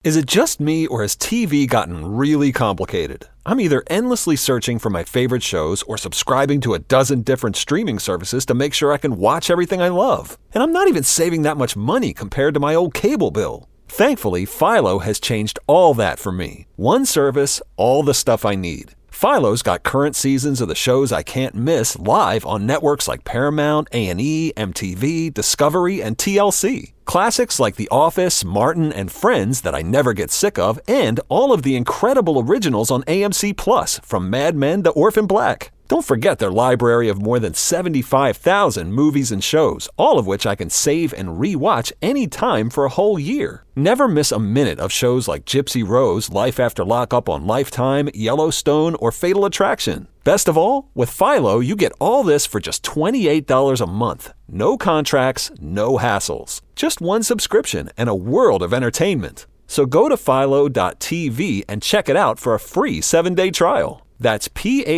Is it just me, or has TV gotten really complicated? I'm either endlessly searching for my favorite shows or subscribing to a dozen different streaming services to make sure I can watch everything I love. And I'm not even saving that much money compared to my old cable bill. Thankfully, Philo has changed all that for me. One service, all the stuff I need. Philo's got current seasons of the shows I can't miss live on networks like Paramount, A&E, MTV, Discovery, and TLC. Classics like The Office, Martin, and Friends that I never get sick of, and all of the incredible originals on AMC+, from Mad Men to Orphan Black. Don't forget their library of more than 75,000 movies and shows, all of which I can save and re-watch anytime for a whole year. Never miss a minute of shows like Gypsy Rose, Life After Lockup on Lifetime, Yellowstone, or Fatal Attraction. Best of all, with Philo, you get all this for just $28 a month. No contracts, no hassles. Just one subscription and a world of entertainment. So go to philo.tv and check it out for a free 7-day trial. That's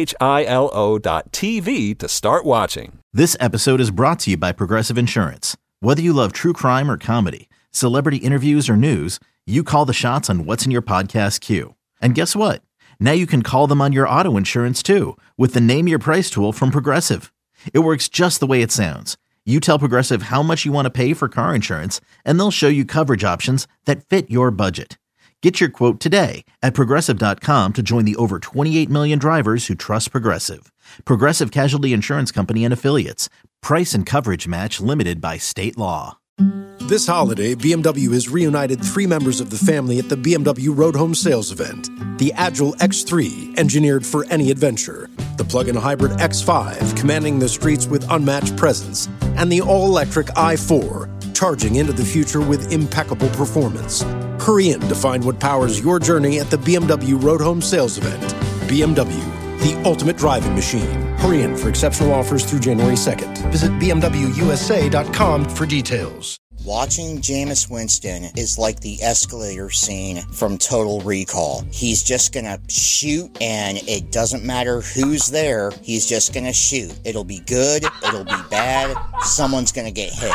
philo.tv to start watching. This episode is brought to you by Progressive Insurance. Whether you love true crime or comedy, celebrity interviews or news, you call the shots on what's in your podcast queue. And guess what? Now you can call them on your auto insurance too with the Name Your Price tool from Progressive. It works just the way it sounds. You tell Progressive how much you want to pay for car insurance, and they'll show you coverage options that fit your budget. Get your quote today at Progressive.com to join the over 28 million drivers who trust Progressive. Progressive Casualty Insurance Company and Affiliates. Price and coverage match limited by state law. This holiday, BMW has reunited 3 members of the family at the BMW Road Home Sales event. The Agile X3, engineered for any adventure. The plug-in hybrid X5, commanding the streets with unmatched presence. And the all-electric i4, charging into the future with impeccable performance. Hurry in to find what powers your journey at the BMW Road Home Sales event. BMW, the ultimate driving machine. Hurry in for exceptional offers through January 2nd. Visit BMWUSA.com for details. Watching Jameis Winston is like the escalator scene from Total Recall. He's just gonna shoot, and it doesn't matter who's there. He's just gonna shoot. It'll be good, it'll be bad, someone's gonna get hit.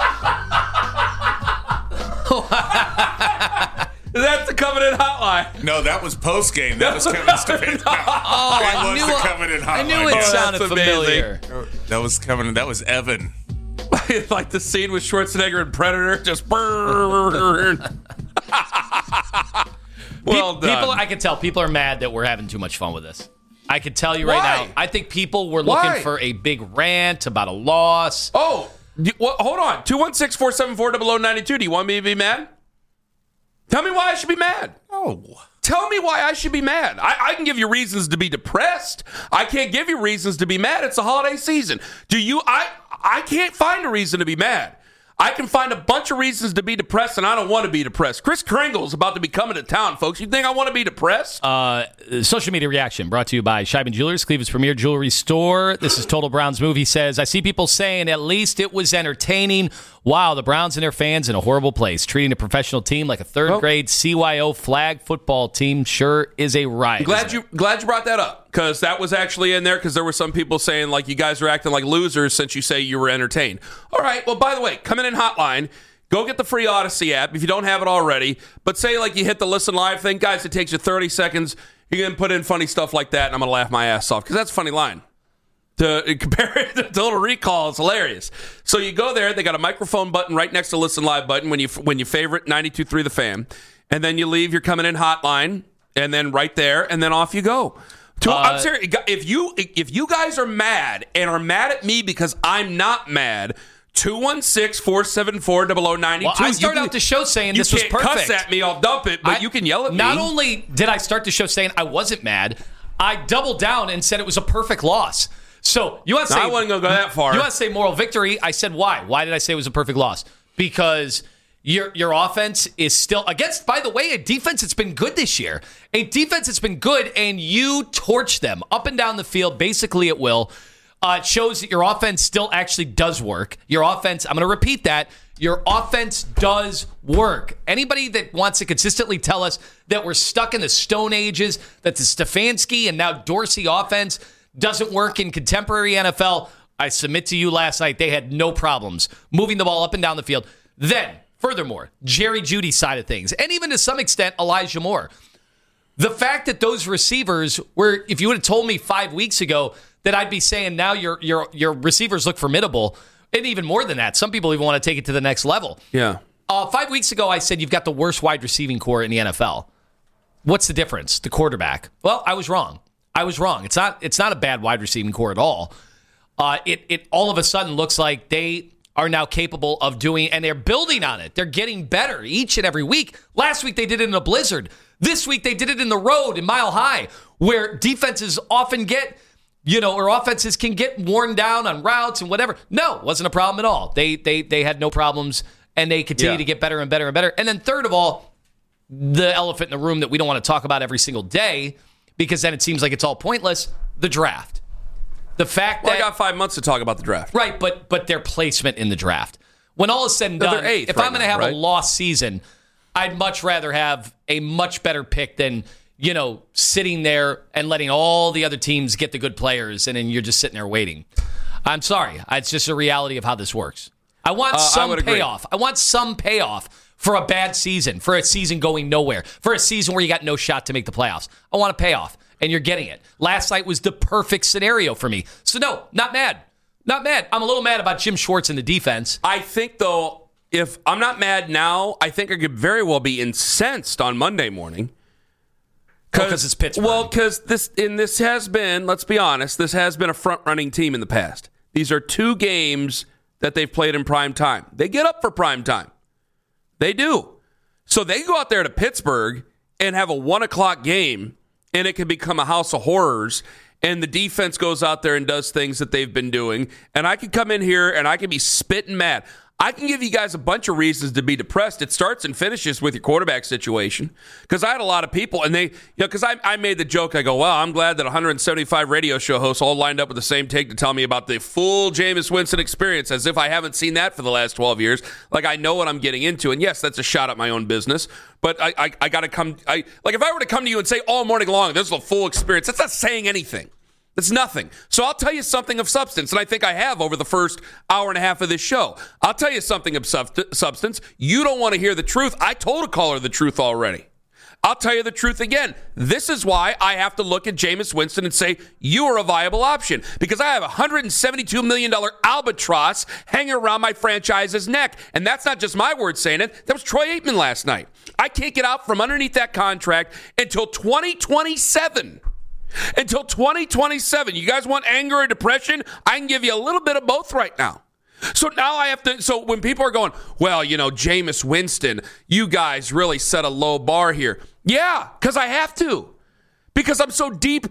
That's the Covenant Hotline. No, that was post game. That was Kevin Stefanski. The Covenant Hotline. I knew it sounded familiar. That was Kevin. That was Evan. Like the scene with Schwarzenegger and Predator, just burn. Well done. People, I can tell people are mad that we're having too much fun with this. I can tell you right now. I think people were looking for a big rant about a loss. Oh, hold on. 216-474-0092. Do you want me to be mad? Tell me why I should be mad. Oh. Tell me why I should be mad. I can give you reasons to be depressed. I can't give you reasons to be mad. It's the holiday season. I can't find a reason to be mad. I can find a bunch of reasons to be depressed, and I don't want to be depressed. Kris Kringle's about to be coming to town, folks. You think I want to be depressed? Social media reaction brought to you by Scheiben Jewelers, Cleveland's premier jewelry store. This is Total Browns Move. He says, I see people saying at least it was entertaining. Wow, the Browns and their fans in a horrible place. Treating a professional team like a third-grade CYO flag football team sure is a riot. Glad you brought that up, because that was actually in there, because there were some people saying, like, you guys are acting like losers since you say you were entertained. All right, well, by the way, coming in hotline, go get the free Odyssey app if you don't have it already. But say, like, you hit the Listen Live thing. Guys, it takes you 30 seconds. You can put in funny stuff like that, and I'm going to laugh my ass off, because that's a funny line. To compare it to Total Recall, it's hilarious. So you go there, they got a microphone button right next to Listen Live button when you favorite 92.3 The Fan, and then you leave your coming in hotline, and then right there, and then off you go. I'm serious. If you guys are mad and are mad at me because I'm not mad, 216-474-0092. Well, I started out the show saying this was perfect. You can't cuss at me, I'll dump it, but you can yell at me. Not only did I start the show saying I wasn't mad, I doubled down and said it was a perfect loss. So you want to say I wasn't going to go that far. You want to say moral victory? I said why? Why did I say it was a perfect loss? Because your offense is still against, by the way, a defense that's been good this year. A defense that's been good, and you torch them up and down the field, basically at will. It shows that your offense still actually does work. Your offense, I'm going to repeat that, your offense does work. Anybody that wants to consistently tell us that we're stuck in the Stone Ages, that the Stefanski and now Dorsey offense doesn't work in contemporary NFL, I submit to you last night they had no problems moving the ball up and down the field. Then, Furthermore, Jerry Jeudy's side of things, and even to some extent, Elijah Moore. The fact that those receivers were, if you would have told me 5 weeks ago that I'd be saying now your receivers look formidable, and even more than that, some people even want to take it to the next level. Yeah. 5 weeks ago, I said you've got the worst wide receiving core in the NFL. What's the difference? The quarterback. Well, I was wrong. It's not a bad wide receiving core at all. It all of a sudden looks like they are now capable of doing, and they're building on it. They're getting better each and every week. Last week they did it in a blizzard. This week they did it in the road in Mile High, where defenses often get, or offenses can get worn down on routes and whatever. No, it wasn't a problem at all. They had no problems, and they continue to get better and better and better. And then third of all, the elephant in the room that we don't want to talk about every single day, because then it seems like it's all pointless, the draft. The fact that I got 5 months to talk about the draft. Right, but their placement in the draft. When all is said and done, if I'm going to have a lost season, I'd much rather have a much better pick than, sitting there and letting all the other teams get the good players, and then you're just sitting there waiting. I'm sorry. It's just a reality of how this works. I want some payoff. I want some payoff for a bad season, for a season going nowhere, for a season where you got no shot to make the playoffs. I want a payoff, and you're getting it. Last night was the perfect scenario for me. So, no, not mad. Not mad. I'm a little mad about Jim Schwartz in the defense. I think, though, if I'm not mad now, I think I could very well be incensed on Monday morning. Because it's Pittsburgh. Well, because this has been, let's be honest, this has been a front-running team in the past. These are 2 games that they've played in prime time. They get up for prime time. They do. So they go out there to Pittsburgh and have a 1 o'clock game, and it can become a house of horrors, and the defense goes out there and does things that they've been doing, and I can come in here and I can be spitting mad. I can give you guys a bunch of reasons to be depressed. It starts and finishes with your quarterback situation. Because I had a lot of people, and because I made the joke, I go, well, I'm glad that 175 radio show hosts all lined up with the same take to tell me about the full Jameis Winston experience, as if I haven't seen that for the last 12 years. Like, I know what I'm getting into. And yes, that's a shot at my own business. But I got to come, like, if I were to come to you and say all morning long, this is a full experience, that's not saying anything. It's nothing. So I'll tell you something of substance, and I think I have over the first hour and a half of this show. I'll tell you something of substance. You don't want to hear the truth. I told a caller the truth already. I'll tell you the truth again. This is why I have to look at Jameis Winston and say, you are a viable option. Because I have a $172 million albatross hanging around my franchise's neck. And that's not just my word saying it. That was Troy Aikman last night. I can't get out from underneath that contract until 2027. Until 2027. You guys want anger or depression? I can give you a little bit of both right now. So now I have to, so when people are going, well, Jameis Winston, you guys really set a low bar here. Yeah, because I have to. Because I'm so deep,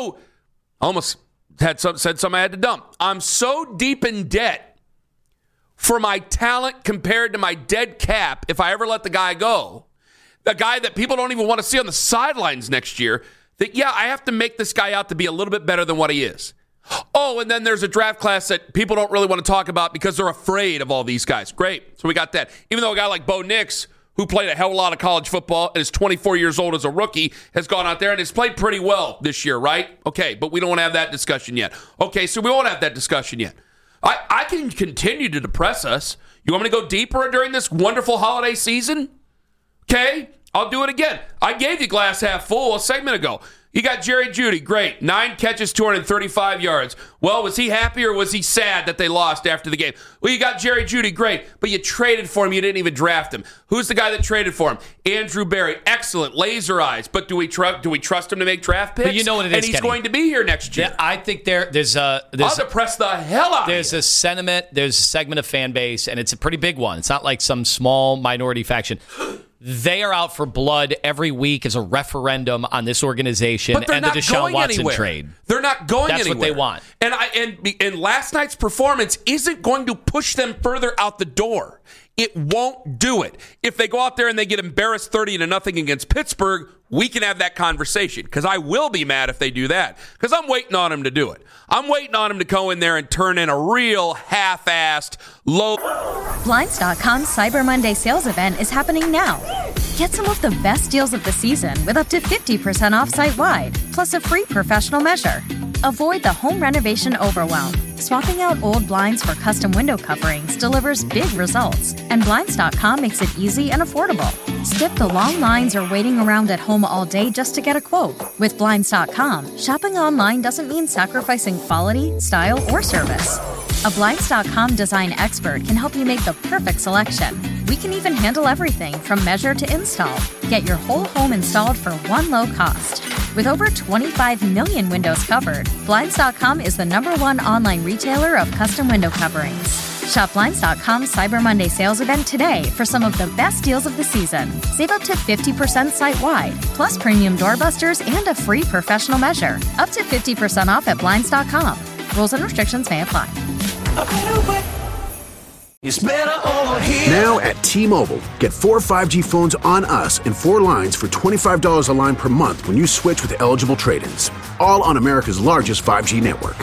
almost said something I had to dump. I'm so deep in debt for my talent compared to my dead cap if I ever let the guy go. The guy that people don't even want to see on the sidelines next year. That, I have to make this guy out to be a little bit better than what he is. Oh, and then there's a draft class that people don't really want to talk about because they're afraid of all these guys. Great. So we got that. Even though a guy like Bo Nix, who played a hell of a lot of college football and is 24 years old as a rookie, has gone out there and has played pretty well this year, right? Okay, but we don't want to have that discussion yet. Okay, so we won't have that discussion yet. I can continue to depress us. You want me to go deeper during this wonderful holiday season? Okay. I'll do it again. I gave you glass half full a segment ago. You got Jerry Jeudy, great. 9 catches, 235 yards. Well, was he happy or was he sad that they lost after the game? Well, you got Jerry Jeudy, great, but you traded for him. You didn't even draft him. Who's the guy that traded for him? Andrew Berry, excellent, laser eyes. But do we trust him to make draft picks? But you know what it is, and he's Kenny. Going to be here next year. Yeah, I think there's I'll depress the hell out of There's a sentiment, there's a segment of fan base, and it's a pretty big one. It's not like some small minority faction. They are out for blood every week as a referendum on this organization and the Deshaun Watson trade. They're not going That's anywhere. That's what they want. And last night's performance isn't going to push them further out the door. It won't do it. If they go out there and they get embarrassed 30-0 against Pittsburgh, we can have that conversation. Because I will be mad if they do that. Because I'm waiting on them to do it. I'm waiting on them to go in there and turn in a real half-assed, low... Blinds.com's Cyber Monday sales event is happening now. Get some of the best deals of the season with up to 50% off site-wide, plus a free professional measure. Avoid the home renovation overwhelm Swapping out old blinds for custom window coverings delivers big results, and Blinds.com makes it easy and affordable. Skip the long lines or waiting around at home all day just to get a quote. With Blinds.com, shopping online doesn't mean sacrificing quality, style, or service. A Blinds.com design expert can help you make the perfect selection. We can even handle everything from measure to install. Get your whole home installed for one low cost. With over 25 million windows covered, Blinds.com is the #1 online retailer of custom window coverings. Shop Blinds.com's Cyber Monday sales event today for some of the best deals of the season. Save up to 50% site-wide, plus premium doorbusters and a free professional measure. Up to 50% off at Blinds.com. Rules and restrictions may apply. Now at T-Mobile, get 4 5G phones on us and 4 lines for $25 a line per month when you switch with eligible trade-ins. All on America's largest 5G network.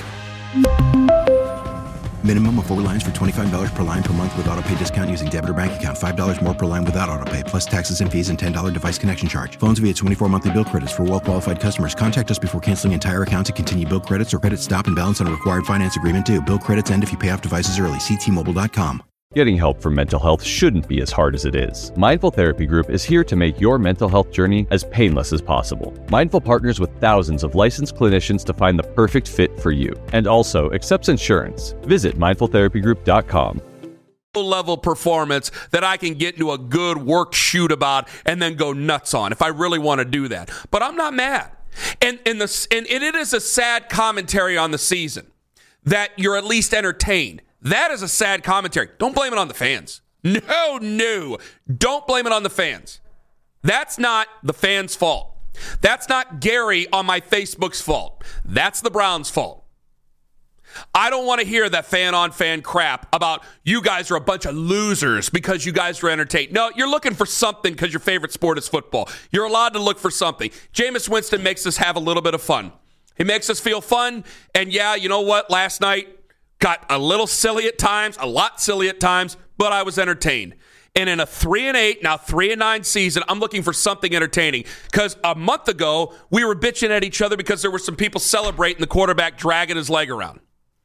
Minimum of 4 lines for $25 per line per month with autopay discount using debit or bank account. $5 more per line without autopay, plus taxes and fees and $10 device connection charge. Phones via 24 monthly bill credits for well-qualified customers. Contact us before canceling entire account to continue bill credits or credit stop and balance on a required finance agreement due. Bill credits end if you pay off devices early. See T-Mobile.com. Getting help for mental health shouldn't be as hard as it is. Mindful Therapy Group is here to make your mental health journey as painless as possible. Mindful partners with thousands of licensed clinicians to find the perfect fit for you, and also accepts insurance. Visit mindfultherapygroup.com. Level performance that I can get into a good work shoot about and then go nuts on if I really want to do that. But I'm not mad. And it is a sad commentary on the season that you're at least entertained. That is a sad commentary. Don't blame it on the fans. No. Don't blame it on the fans. That's not the fans' fault. That's not Gary on my Facebook's fault. That's the Browns' fault. I don't want to hear that fan-on-fan crap about you guys are a bunch of losers because you guys are entertained. No, you're looking for something because your favorite sport is football. You're allowed to look for something. Jameis Winston makes us have a little bit of fun. He makes us feel fun. And yeah, you know what? Last night, got a little silly at times, a lot silly at times, but I was entertained. And in a 3-8, now 3-9 season, I'm looking for something entertaining. Because a month ago, we were bitching at each other because there were some people celebrating the quarterback dragging his leg around.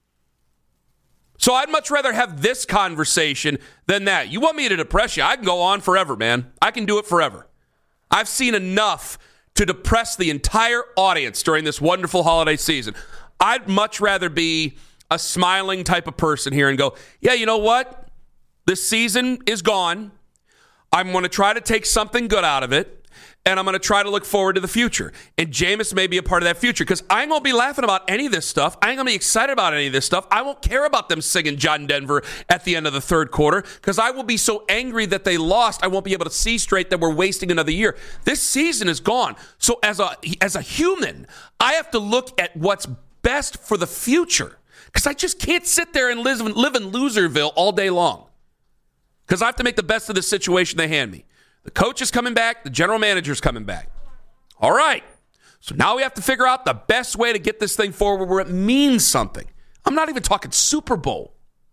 So I'd much rather have this conversation than that. You want me to depress you? I can go on forever, man. I can do it forever. I've seen enough to depress the entire audience during this wonderful holiday season. I'd much rather be a smiling type of person here and go, yeah, you know what? This season is gone. I'm going to try to take something good out of it, and I'm going to try to look forward to the future. And Jameis may be a part of that future because I ain't going to be laughing about any of this stuff. I ain't going to be excited about any of this stuff. I won't care about them singing John Denver at the end of the third quarter because I will be so angry that they lost, I won't be able to see straight that we're wasting another year. This season is gone. So as a human, I have to look at what's best for the future. Because I just can't sit there and live in Loserville all day long. Because I have to make the best of the situation they hand me. The coach is coming back. The general manager is coming back. All right. So now we have to figure out the best way to get this thing forward where it means something. I'm not even talking Super Bowl.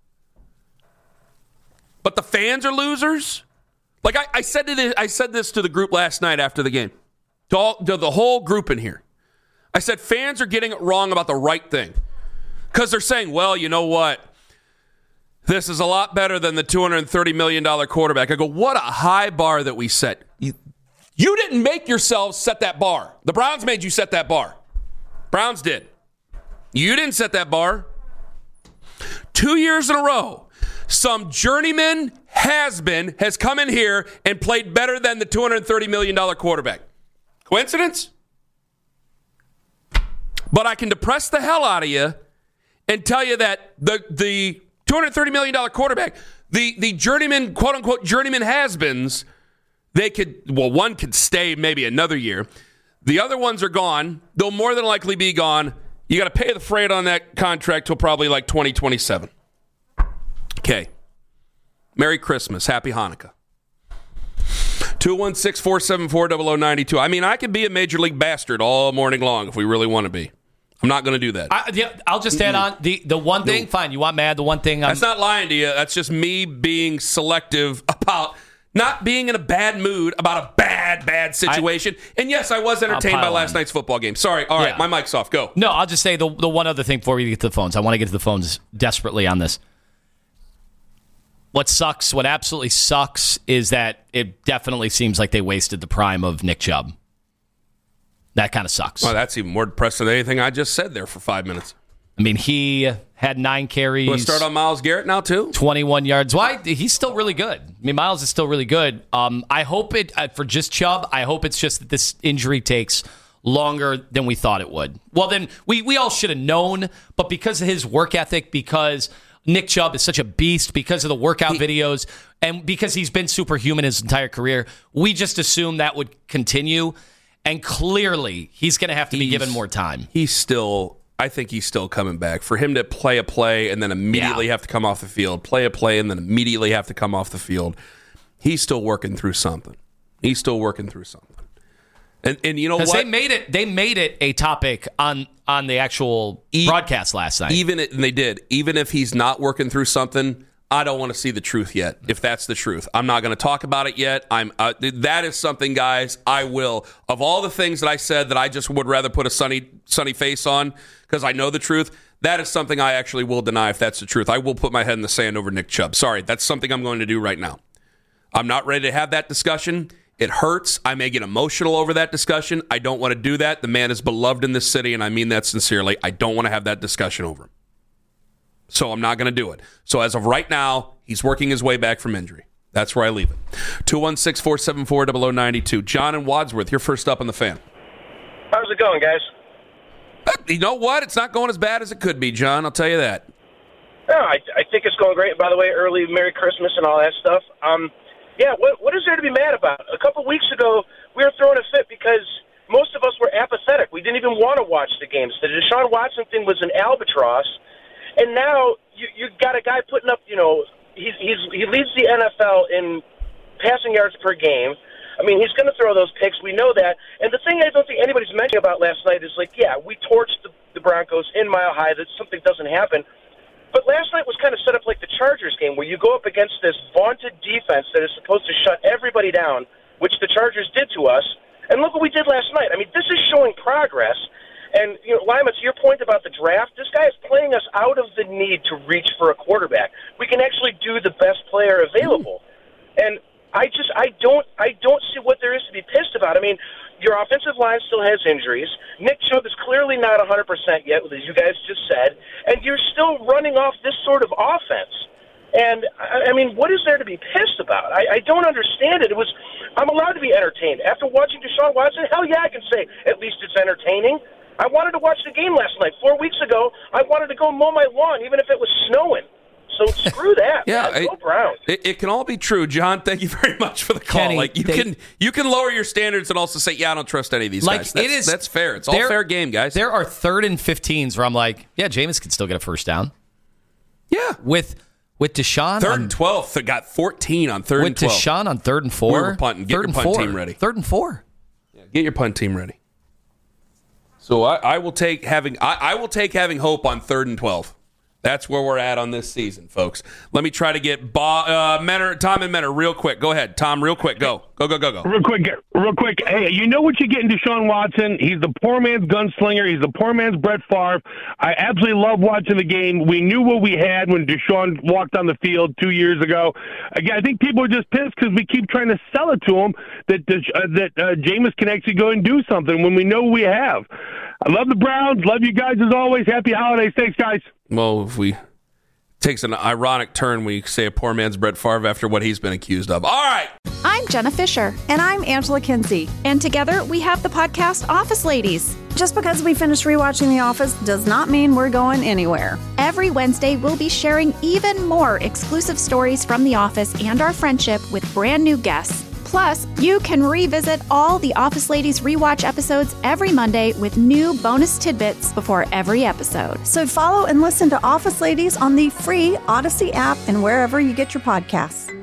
But the fans are losers? Like I said this to the group last night after the game. To the whole group in here. I said fans are getting it wrong about the right thing. Because they're saying, well, you know what? This is a lot better than the $230 million quarterback. I go, what a high bar that we set. You didn't make yourselves set that bar. The Browns made you set that bar. Browns did. You didn't set that bar. 2 years in a row, some journeyman has come in here and played better than the $230 million quarterback. Coincidence? But I can depress the hell out of you and tell you that the $230 million quarterback, the journeyman, quote-unquote journeyman has-beens, one could stay maybe another year. The other ones are gone. They'll more than likely be gone. You got to pay the freight on that contract till probably like 2027. Okay. Merry Christmas. Happy Hanukkah. 216-474-0092. I mean, I could be a major league bastard all morning long if we really want to be. I'm not going to do that. I'll just add on the one thing. No. Fine, you want mad. The one thing. That's not lying to you. That's just me being selective about not being in a bad mood about a bad bad situation. And yes, I was entertained by last night's football game. Sorry. All right, my mic's off. Go. No, I'll just say the one other thing before we get to the phones. I want to get to the phones desperately on this. What absolutely sucks, is that it definitely seems like they wasted the prime of Nick Chubb. That kind of sucks. Well, that's even more depressing than anything I just said there for 5 minutes. I mean, he had 9 carries. Want to start on Myles Garrett now, too? 21 yards. Why? He's still really good. I mean, Myles is still really good. I hope for just Chubb, I hope it's just that this injury takes longer than we thought it would. Well, then we all should have known, but because of his work ethic, because Nick Chubb is such a beast, because of the workout videos, and because he's been superhuman his entire career, we just assumed that would continue. And clearly, he's going to have to be given more time. I think he's still coming back. For him to play a play and then immediately have to come off the field, play a play and then immediately have to come off the field, he's still working through something. And you know what? They made it a topic on the actual broadcast last night. They did. Even if he's not working through something, I don't want to see the truth yet. If that's the truth, I'm not going to talk about it yet. That is something, guys. I will. Of all the things that I said that I just would rather put a sunny face on because I know the truth, that is something I actually will deny if that's the truth. I will put my head in the sand over Nick Chubb. Sorry, that's something I'm going to do right now. I'm not ready to have that discussion. It hurts. I may get emotional over that discussion. I don't want to do that. The man is beloved in this city, and I mean that sincerely. I don't want to have that discussion over him. So I'm not going to do it. So as of right now, he's working his way back from injury. That's where I leave it. 216-474-0092. John and Wadsworth, you're first up on the Fan. How's it going, guys? You know what? It's not going as bad as it could be, John. I'll tell you that. No, I think it's going great. By the way, early Merry Christmas and all that stuff. What is there to be mad about? A couple weeks ago, we were throwing a fit because most of us were apathetic. We didn't even want to watch the games. The Deshaun Watson thing was an albatross. And now you got a guy putting up, he leads the NFL in passing yards per game. I mean, he's going to throw those picks. We know that. And the thing I don't think anybody's mentioning about last night is, we torched the Broncos in Mile High. That something doesn't happen. But last night was kind of set up like the Chargers game, where you go up against this vaunted defense that is supposed to shut everybody down, which the Chargers did to us. And look what we did last night. I mean, this is showing progress. And, Lima, to your point about the draft, this guy is playing us out of the need to reach for a quarterback. We can actually do the best player available. And I don't see what there is to be pissed about. I mean, your offensive line still has injuries. Nick Chubb is clearly not 100% yet, as you guys just said. And you're still running off this sort of offense. And, I mean, what is there to be pissed about? I don't understand it. I'm allowed to be entertained. After watching Deshaun Watson, hell yeah, I can say at least it's entertaining. I wanted to watch the game last night. 4 weeks ago, I wanted to go mow my lawn, even if it was snowing. So screw that. Go Browns. It can all be true, John. Thank you very much for the call. Kenny, you can lower your standards and also say, I don't trust any of these guys. That's fair. It's all fair game, guys. There are 3rd and 15s where I'm like, Jameis can still get a first down. Yeah, with Deshaun 3rd and 12th, they got 14 on 3rd and 12. With Deshaun on 3rd and 4. We were punting. Get your punt team ready. 3rd and 4. Yeah, get your punt team ready. So I will take having hope on 3rd and 12. That's where we're at on this season, folks. Let me try to get Tom and Menor real quick. Go ahead, Tom, real quick. Go. Real quick. Hey, you know what you get in Deshaun Watson? He's the poor man's gunslinger. He's the poor man's Brett Favre. I absolutely love watching the game. We knew what we had when Deshaun walked on the field 2 years ago. Again, I think people are just pissed because we keep trying to sell it to them that Jameis can actually go and do something when we know what we have. I love the Browns. Love you guys as always. Happy holidays. Thanks, guys. Well, if we takes an ironic turn, we say a poor man's Brett Favre after what he's been accused of. All right. I'm Jenna Fisher. And I'm Angela Kinsey. And together we have the podcast Office Ladies. Just because we finished rewatching The Office does not mean we're going anywhere. Every Wednesday, we'll be sharing even more exclusive stories from The Office and our friendship with brand new guests. Plus, you can revisit all the Office Ladies rewatch episodes every Monday with new bonus tidbits before every episode. So follow and listen to Office Ladies on the free Odyssey app and wherever you get your podcasts.